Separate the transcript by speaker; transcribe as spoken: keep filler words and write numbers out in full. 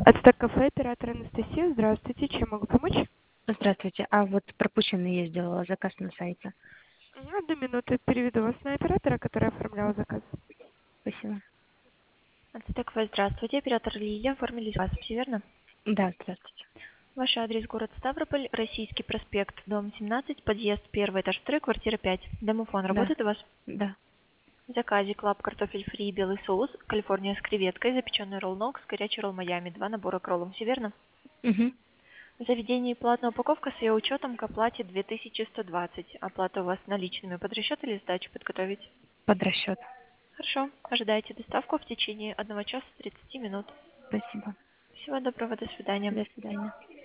Speaker 1: Ацтек кафе, оператор Анастасия. Здравствуйте, чем могу помочь?
Speaker 2: Здравствуйте. А вот пропущенный я сделала заказ на сайте.
Speaker 1: Мгм, Одну минуту переведу вас на оператора, который оформлял заказ.
Speaker 2: Спасибо.
Speaker 3: Ацтек кафе, здравствуйте. Оператор Лилия, оформили заказ, все верно?
Speaker 2: Да, здравствуйте.
Speaker 3: Ваш адрес город Ставрополь, Российский проспект, дом семнадцать, подъезд первый, этаж второй, квартира пять. Домофон
Speaker 2: Да,
Speaker 3: работает у вас?
Speaker 2: да.
Speaker 3: В заказе клаб картофель фри, белый соус, Калифорния с креветкой, запеченный ролл Нокс, горячий ролл Майами, два набора к роллам, все верно?
Speaker 2: Угу.
Speaker 3: В заведении платная упаковка с ее учетом к оплате две тысячи сто двадцать. Оплата у вас наличными под расчет или сдачу подготовить?
Speaker 2: Под расчет.
Speaker 3: Хорошо. Ожидайте доставку в течение одного часа тридцати минут.
Speaker 2: Спасибо.
Speaker 3: Всего доброго, до свидания.
Speaker 2: До свидания.